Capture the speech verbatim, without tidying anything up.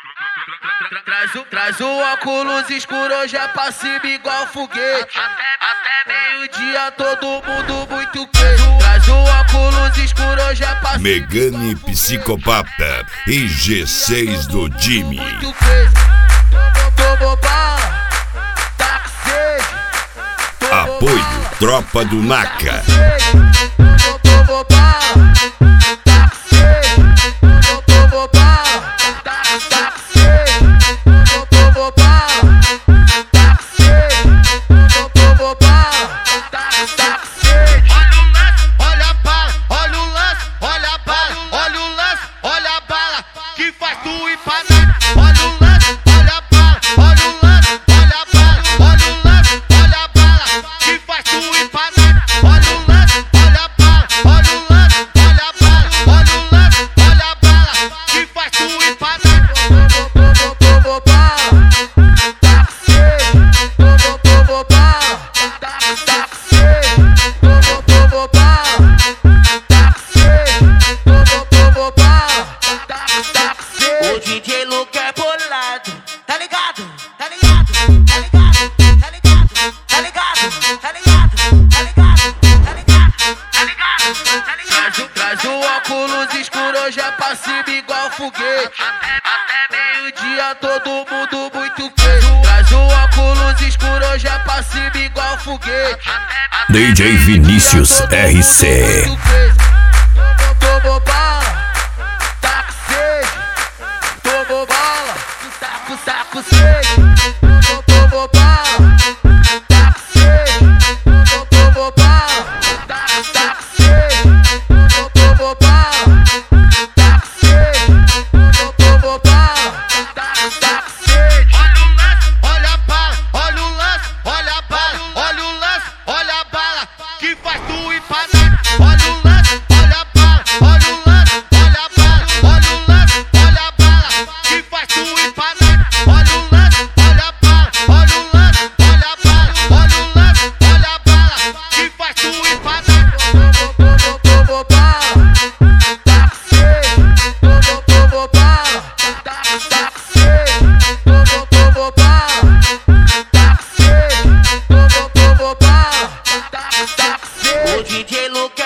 Traz o, traz o óculos escuro, hoje é pra cima igual foguete. Até meio-dia todo mundo muito queijo. Traz o óculos escuro, hoje é pra cima. Megane Psicopata e G seis do Jimmy. Muito queijo. Tomou bala, tá com sede. Apoio Tropa do Naca. Tomou bala, tá com sede. Tomou bala, tá com sede. Tomou bala, tá com sede. Tomou bala, tá com sede. Olha o lance, olha a bala, olha o lance, olha a bala, olha o lance, olha a bala que faz tu ir pra nada. Olha o lance, olha a bala, olha o lance, olha a bala, olha o lance, olha a bala que faz tu ir pra nada. Olha o lance, olha a bala, olha o lance, olha a bala, olha o lance, olha a bala que faz tu ir pra nada. Tomou bala, tá com sede. Tomou bala, tá com sede. Tomou bala, tá com sede. Tomou bala, tá com sede. O D J Luke é bolado, tá ligado? Tá ligado? Tá ligado? Tá ligado? Tá ligado? Tá ligado? Tá ligado? Tá ligado? Tá ligado? Tá ligado? Traz o, traz o óculos escuro, hoje é pra cima igual foguete. Até meio-dia todo mundo muito queijo. Traz o óculos escuro, hoje é pra cima igual foguete. D J Vinícius R C. Tomou bala, tá com sede. Tomou bala, saco, saco, sede. Tomou bala, tá com sede. Tomou bala, tá com sede. Tomou bala, tá com sede. Tomou bala, tá com sede. Olha o lance, olha a bala, olha o lance, olha a bala, olha o lance, olha a bala que faz tu ir pra nada. Olha o lance, olha a bala, olha o lance, olha a bala, olha o lance, olha a bala que faz tu ir pra nada. Olha o lance, olha a bala, olha o lance, olha a bala, olha o lance, olha a bala que faz tu ir pra nada. Tomou bala, tá com sede. Tomou bala, tá com sede. Tomou bala, tá com sede. Tomou bala, tá com sede. O D J Luke